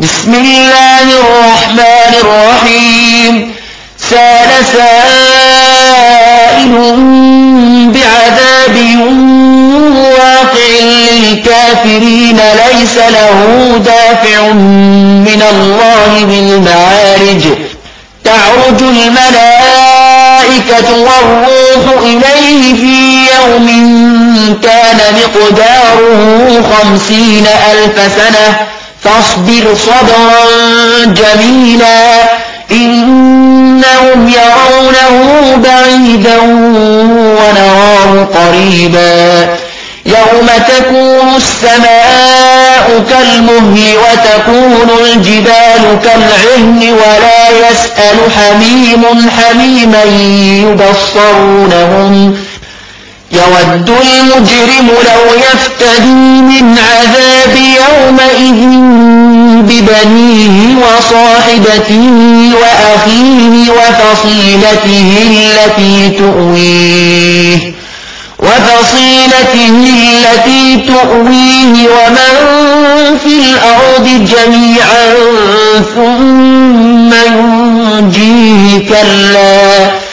بسم الله الرحمن الرحيم سأل سائل بعذاب واقع للكافرين ليس له دافع من الله بالمعارج تعرج الملائكة والروح إليه في يوم كان مقداره 50,000 سنة فاصبر صبرا جميلا إنهم يرونه بعيدا ونراه قريبا يوم تكون السماء كالمهل وتكون الجبال كالعهن ولا يسأل حميم حميما يبصرونهم يود المجرم لو يفتدي من عذاب يومئذ ببنيه وصاحبته وأخيه وفصيلته التي تؤويه ومن في الأرض جميعا ثم ينجيه كلا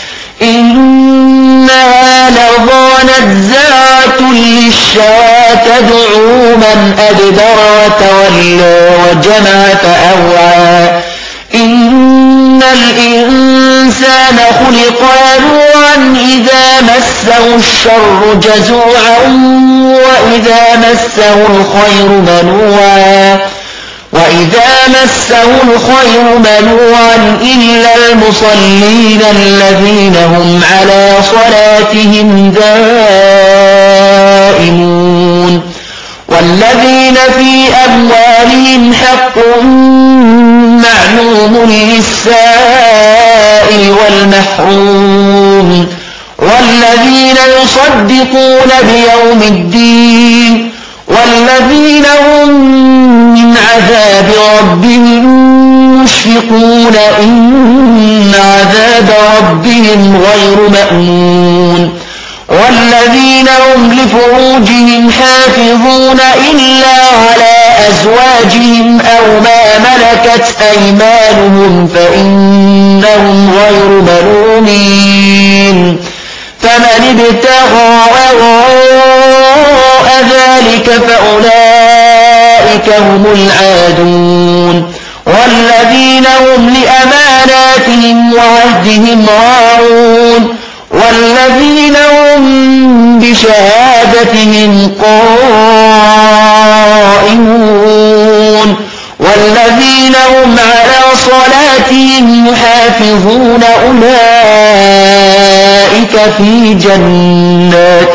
إنها لظى نزاعة للشوى تدعو من أدبر وتولى وجمع فأوعى إن الإنسان خلق هلوعا إذا مسه الشر جزوعا وإذا مسه الخير منوعا إلا المصلين الذين هم على صلاتهم دائمون والذين في أموالهم حق معلوم للسائل والمحروم والذين يصدقون بيوم الدين والذين هم من عذاب ربهم مشفقون إن عذاب ربهم غير مأمون والذين هم لفروجهم حافظون إلا على أزواجهم أو ما ملكت أيمانهم فإنهم غير ملومين فمن ابتغى وراء ذلك فأولئك هم العادون والذين هم لأماناتهم وعهدهم راعون والذين هم بشهادتهم قائمون والذين هم على صلاتهم يحافظون أولئك في جنات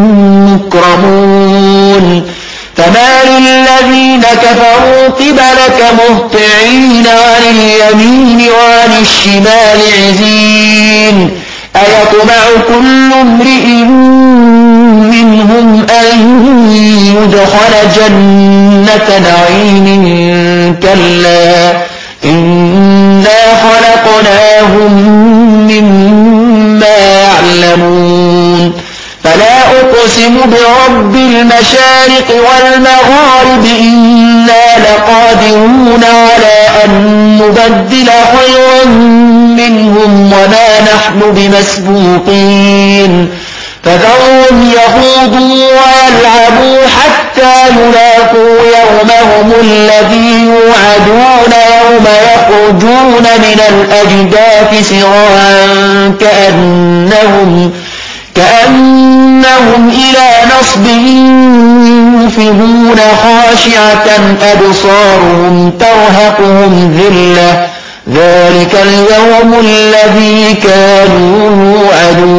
مكرمون فمال الذين كفروا قبلك مهطعين عن اليمين وعن الشمال عزين أيطمع كل امرئ منهم أن يدخل جنة نعيم كلا إنا خلقناهم مما يعلمون فلا أقسم برب المشارق والمغارب إنا لقادرون على أن نبدل خيرا منهم وما نحن بمسبوقين فذرهم يخوضوا ويلعبوا حتى يلاقوا يومهم الذي يوعدون يوم يخرجون من الأجداث سراعا كأنهم إلى نصب يوفضون خاشعة أبصارهم ترهقهم ذلة ذلك اليوم الذي كانوا يوعدون